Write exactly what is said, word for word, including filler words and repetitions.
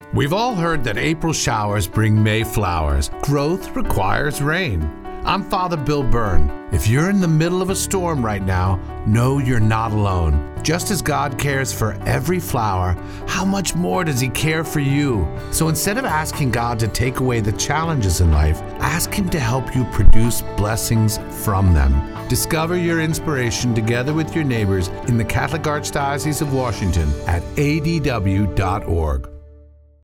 We've all heard that April showers bring May flowers. Growth requires rain. I'm Father Bill Byrne. If you're in the middle of a storm right now, know you're not alone. Just as God cares for every flower, how much more does He care for you? So instead of asking God to take away the challenges in life, ask Him to help you produce blessings from them. Discover your inspiration together with your neighbors in the Catholic Archdiocese of Washington at A D W dot org.